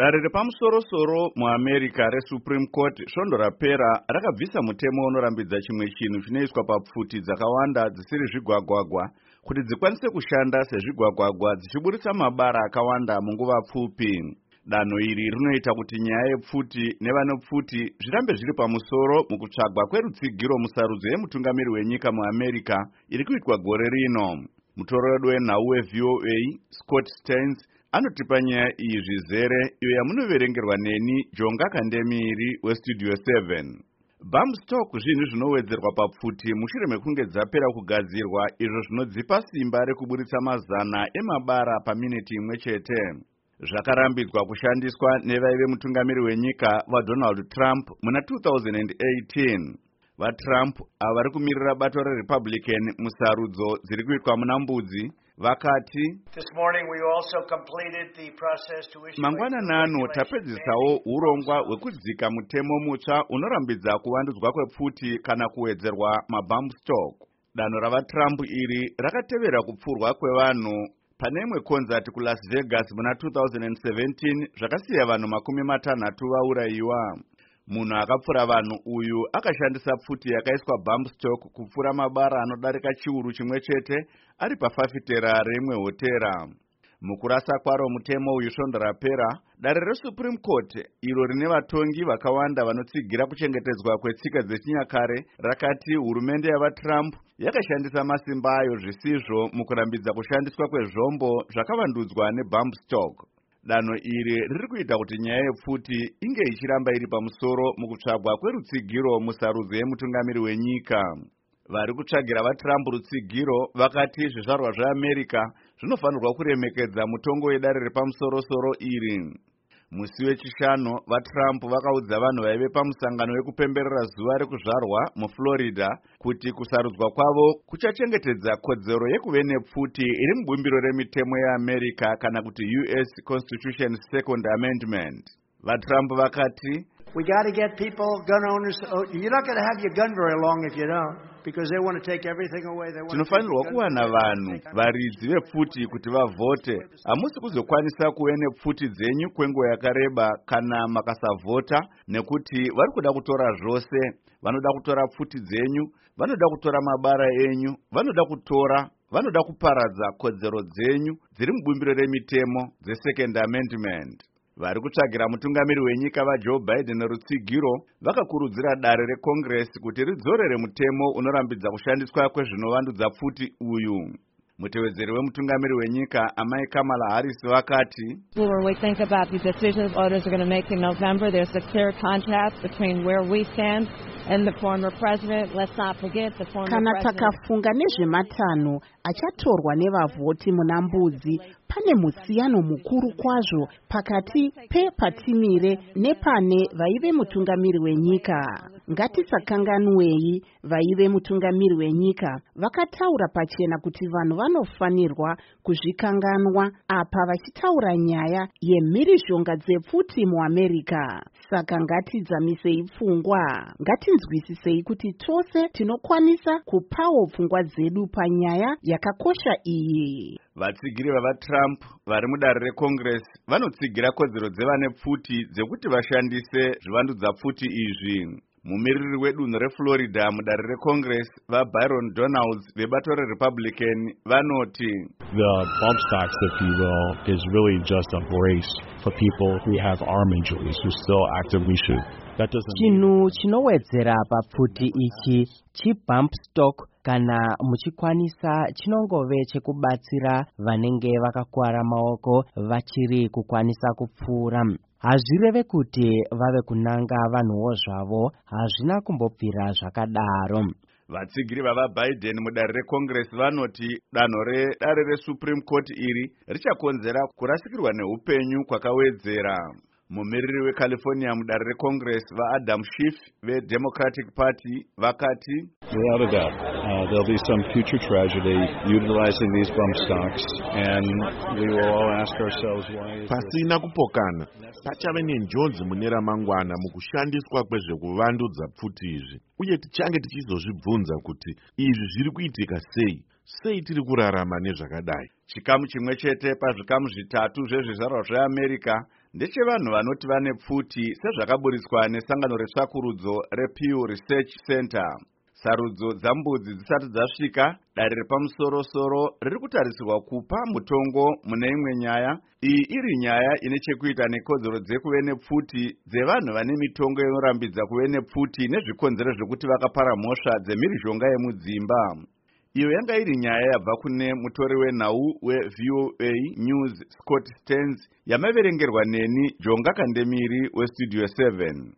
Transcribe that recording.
Dare repamusoro-soro muAmerica reSupreme Court svondo rapera rakabvisa mutemo unorambidza chimwe chinhu chinoiswa papfuti dzakawanda dzisiri zvigwagwagwa kuti dzikwanise kushanda sezvigwagwagwa dzichiburitsa mabara akawanda munguva pfupi. Danho iri rinoita kuti nyaya yepfuti nevanopfuti zvirambe zviri pamusoro mukutsvagwa kwerutsigiro musarudzo yemutungamiri wenyika muAmerica iri kuitwa gore rino. Mutorori wenhau weVOA Scott Stearns anotipa nyaya iyi zvizere iyo yamunoverengerwa neni Jonga Kandemiri weStudio 7. Bump stock zvinhu zvinowedzerwa papfuti mushure mekunge dzapera kugadzirwa izvo zvinodzipa simba rekuburitsa mazana emabara paminiti imwe chete. Zvakarambidzwa kushandiswa nevaive mutungamiri wenyika vaDonald Trump muna 2018. VaTrump ava vari kumirira bato reRepublican musarudzo dziri kuitwa muna Mbudzi vakati mangwanani ano tapedzisawo urongwa hwekudzika mutemo mutsva unorambidza kuvandudzwa kwepfuti kana kuwedzerwa mabump stock. Danho ravaTrump iri rakatevera kupfurwa kwevanhu pane imwe konzati kuLas Vegas muna 2017 zvakasiya vanhu 60 vaurayiwa. Munhu akapfura vanhu uyu akashandisa pfuti yakaiswa bump stock kupfura mabara anodarika chiuru chimwe chete ari pafafitera reimwe hotera. Mukurasa kwaro mutemo uyu svondo rapera, dare reSupreme Court iro rine vatongi vakawanda vanotsigira kuchengetedzwa kwetsika dzechinyakare rakati hurumende yavaTrump yakashandisa masimba ayo zvisizvo mukurambidza kushandiswa kwezvombo zvakavandudzwa nebump stock. Danho iri riri kuita kuti nyaya yepfuti inge ichiramba iri pamusoro mukutsvagwa kwerutsigiro musarudzo yemutungamiri wenyika. Vari kutsvagira vaTrump rutsigiro vakati zvizvarwa zveAmerica zvinofanirwa kuremekedza mutongo wedare repamusoro-soro iri. Musi wechishanu, vaTrump vakaudza vanhu vaive pamusangano wekupemberera zuva rekuzvarwa muFlorida kuti kusarudzwa kwavo kuchachengetedza kodzero yekuve nepfuti iri mubumbiro remitemo yeAmerica kana kuti US Constitution Second Amendment. VaTrump vakati we got to get people, gun owners. You're not going to have your gun very long if you don't, because they want to take everything away. Tinofanirwa kuwana vanhu varidzi vepfuti kuti vavhote. Hamusi kuzokwanisa kuve nepfuti dzenyu kwenguva yakareba kana makasavhota, nekuti vari kuda kutora zvose. Vanoda kutora pfuti dzenyu, vanoda kutora mabara enyu, vanoda kuparadza kodzero dzenyu dziri mubumbiro remitemo dzeSecond Amendment. Vari kutsvagira mutungamiri wenyika vaJoe Biden rutsigiro vakakurudzira dare reCongress kuti ridzorere mutemo unorambidza kushandiswa kwezvinovandudza pfuti uyu. Mutevedzeri wemutungamiri wenyika amai Kamala Harris vakati when we think about the decisions voters are going to make in November, there's a clear contrast between where we stand and the former president. Let's not forget the former president. Kana takafunga nezvematano achatorwa nevavhoti muna Mbudzi, pane musiyano mukuru kwazvo pakati pepatimire nepane vaive mutungamiri wenyika. Ngatisakanganwei, vaive mutungamiri wenyika vakataura pachena kuti vanhu vanofanirwa kuzvikanganwa apa vachitaura nyaya yemhirizhonga dzepfuti muAmerica. Saka ngatidzamisei pfungwa, ngatinzwisisei kuti tose tinokwanisa kupawo pfungwa dzedu panyaya yakakosha iyi. Vatsigiri vavaTrump vari mudare reCongress vanotsigira kodzero dzevane pfuti dzekuti vashandise zvivandudza pfuti izvi. Mumiriri wedunhu reFlorida mudare reCongress vaByron Donalds vebato reRepublican vanoti the bump stocks, if you will, is really just a brace for people who have arm injuries who still actively shoot. That doesn't chinhu chinowedzera papfuti ichi chibump stock kana muchikwanisa chinongove chekubatsira vanenge vakakuwara maoko vachiri kukwanisa kupfuura. Hazvireve kuti vave kunanga vanhuwo zvavo, hazvina kumbobvira zvakadaro. Vatsigiri vavaBiden mudare reCongress vanoti danho redare reSupreme Court iri richakonzera kurasikirwa neupenyu kwakawedzera. Mumiriri weCalifornia mudare reCongress vaAdam Schiff veDemocratic Party vakati without a doubt there'll be some future tragedy utilizing these bump stocks, and we will all ask ourselves why. Pasina kupokana, pachave nenjodzi mune ramangwana mukushandiswa kwezvekuvandudza pfuti izvi, uye tichange tichizozvibvunza kuti izvi zviri kuitika sei tiri kurarama nezvakadai. Chikamu chimwe chete pazvikamu zvitatu zvezvizvarwa zveAmerica ndechevanhu vanoti vane pfuti sezvakaburiswa nesangano retsvakurudzo rePew Research Center. Sarudzo dzambudzi dzisati dzasvika, dare repamusoro-soro riri kutarisirwa kupa mutongo mune imwe nyaya, iyi iri nyaya ine chekuita nekodzero dzekuve nepfuti dzevanhu vane mitongo inorambidza kuve nepfuti nezvikonzero zvekuti vakapara mhosva dzemhirizhonga yemudzimba. Iyo yanga iri nyaya yabva kune mutori wenhau weVOA News Scott Stearns, yamaverengerwa neni Jonga Kandemiri weStudio 7.